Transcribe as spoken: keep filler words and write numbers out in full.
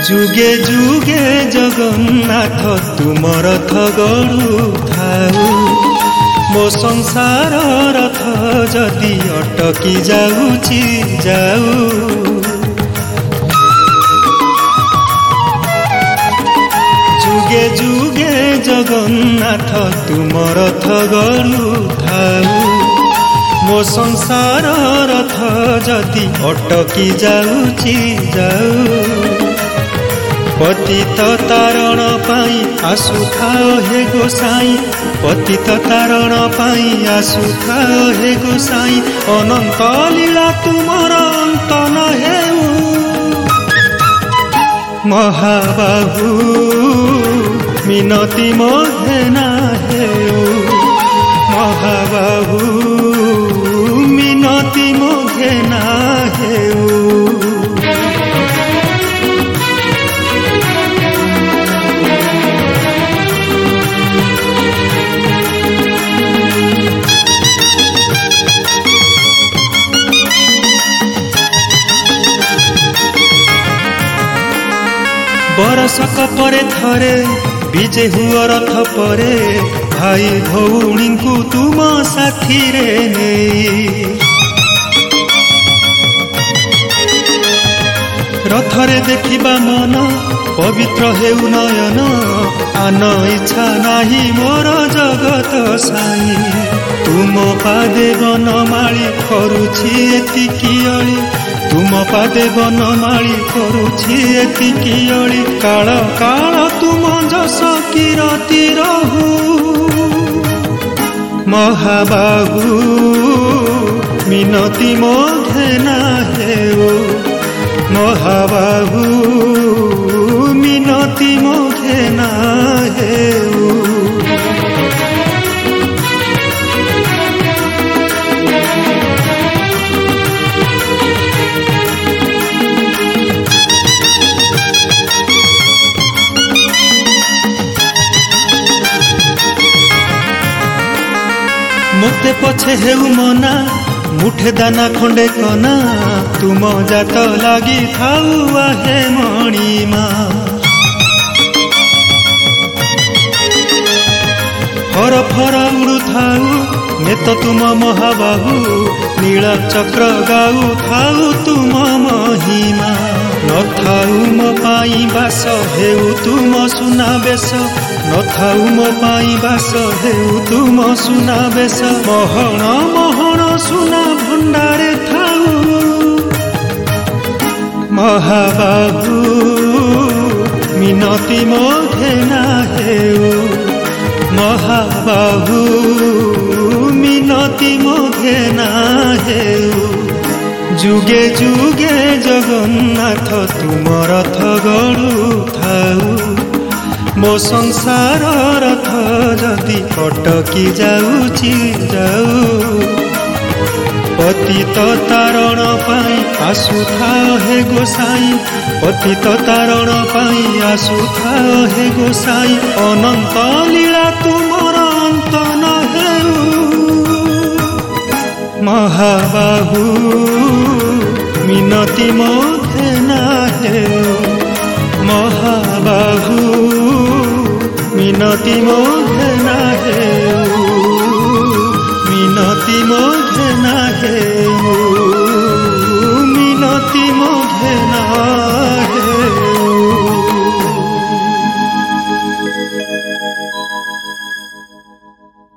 जुगे जुगे जगन्नाथ तुम रथ गड़ु थाऊ मो संसार रथ जदि अटकी जाऊची जाऊ जुगे जुगे जगन्नाथ तुम रथ गड़ु थाऊ मो संसार रथ जदि अटकी जाऊची जाऊ पतित तारण पाई आसुथाओ हे गोसाई पतित तारण पाई आसुथाओ हे गोसाई अनंत लीला तुमर अंत न हेउ महाबाहु मिनति मोहे ना हेउ महाबाहु मिनति मोहे ना हेउ बरसक परे थरे विजे हुआ रथ परे भाई भौणी को तुम साथी रे नहीं रथरे देखिबा मन पवित्र हेउ नयन आन इच्छा नाही मोर जगत साई तुम पादे बनमाली करुछि एतिकी अली तुम पादे बनमाली करुछि एतिकी अली काल काल तुम जस किरति रहु महाबाहु मिनति मोघे ना हेउ महाबाहु मिनति मोघे ना हेउ मते पछे हेउ मना मुठे दाना खंडे कना तुम जात लागी थाऊ आहे मणिमा फर फर उड़ु थाऊ नेत तुम महाबाहु नीला चक्र गाऊ थाऊ तुम महिमा न थाऊ मो पाई बास हेउ तुम सुना बेस न थाऊ मो पाई बास हेउ तुम सुना बेस मोहन मोहन सुना भंडारे थाऊ महाबाहु मिनति मोघे ना हेउ महाबाहु मिनति मोघे ना हेउ जुगे जुगे जगन्नाथ तुम रथ गड़ु थाऊ मो संसार रथ जदि अटकी जाऊची जाऊ पतित तारण पाई आसुथाओ हे गोसाई पतित तारण पाई आसुथाओ हे गोसाई अनंत लीला तुमर अंत न हेउ महाबाहु मिनति मोघे ना हेउ महाबाहु मिनति मोघे ना हेउ मिनति मोघे ना हेउ मिनति मोघे ना